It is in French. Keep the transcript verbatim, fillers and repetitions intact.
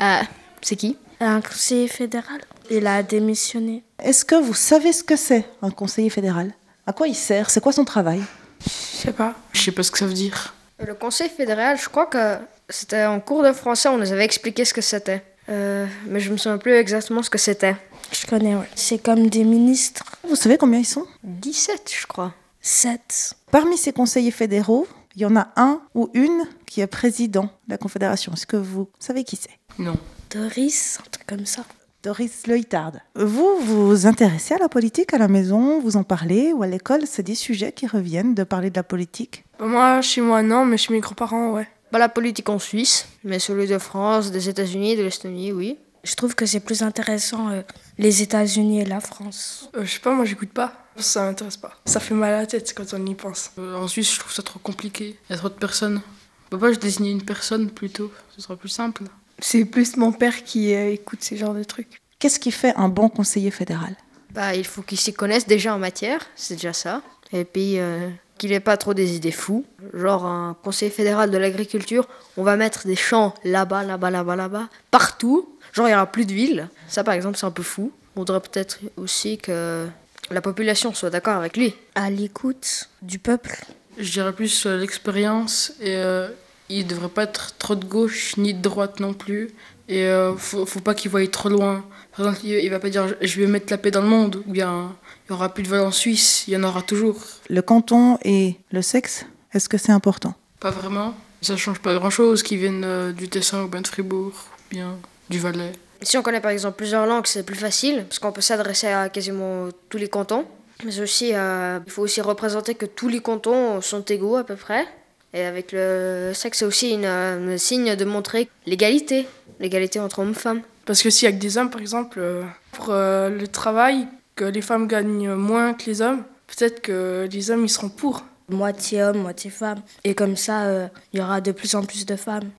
Euh, c'est qui? Un conseiller fédéral. Il a démissionné. Est-ce que vous savez ce que c'est, un conseiller fédéral? À quoi il sert? C'est quoi son travail? Je sais pas. Je sais pas ce que ça veut dire. Le conseil fédéral, je crois que c'était en cours de français, on nous avait expliqué ce que c'était. Euh, mais je me souviens plus exactement ce que c'était. Je connais, ouais. C'est comme des ministres. Vous savez combien ils sont? dix-sept, je crois. Sept. Parmi ces conseillers fédéraux, il y en a un ou une qui est président de la Confédération. Est-ce que vous savez qui c'est? Non. Doris, un truc comme ça. Doris Leuthard. Vous vous intéressez à la politique à la maison? Vous en parlez? Ou à l'école, c'est des sujets qui reviennent de parler de la politique? Bah moi, chez moi, non, mais chez mes grands-parents, ouais. Pas la politique en Suisse, mais celui de France, des États-Unis, de l'Estonie, oui. Je trouve que c'est plus intéressant euh, les États-Unis et la France. Euh, je sais pas, moi, j'écoute pas. Ça m'intéresse pas. Ça fait mal à la tête quand on y pense. Euh, en Suisse, je trouve ça trop compliqué. Il y a trop de personnes. On peut pas juste désigner une personne plutôt. Ce sera plus simple. C'est plus mon père qui euh, écoute ces genres de trucs. Qu'est-ce qui fait un bon conseiller fédéral? Bah, il faut qu'il s'y connaisse déjà en matière, c'est déjà ça. Et puis euh, qu'il n'ait pas trop des idées fous. Genre un conseiller fédéral de l'agriculture, on va mettre des champs là-bas, là-bas, là-bas, là-bas, partout. Genre il n'y aura plus de villes. Ça par exemple c'est un peu fou. On voudrait peut-être aussi que la population soit d'accord avec lui. À l'écoute du peuple. Je dirais plus euh, l'expérience et euh, il devrait pas être trop de gauche ni de droite non plus. Et euh, faut, faut pas qu'il voie trop loin. Par exemple, il, il va pas dire je vais mettre la paix dans le monde ou bien il y aura plus de vol en Suisse, il y en aura toujours. Le canton et le sexe, est-ce que c'est important? Pas vraiment. Ça change pas grand-chose qu'ils viennent euh, du Tessin ou bien de Fribourg ou bien du Valais. Si on connaît par exemple plusieurs langues, c'est plus facile parce qu'on peut s'adresser à quasiment tous les cantons. Mais aussi, euh, il faut aussi représenter que tous les cantons sont égaux à peu près. Et avec le sexe, c'est aussi une, un signe de montrer l'égalité, l'égalité entre hommes et femmes. Parce que s'il y a que des hommes, par exemple, euh, pour euh, le travail, que les femmes gagnent moins que les hommes, peut-être que les hommes, ils seront pour. Moitié homme, moitié femme. Et comme ça, euh, il y aura de plus en plus de femmes.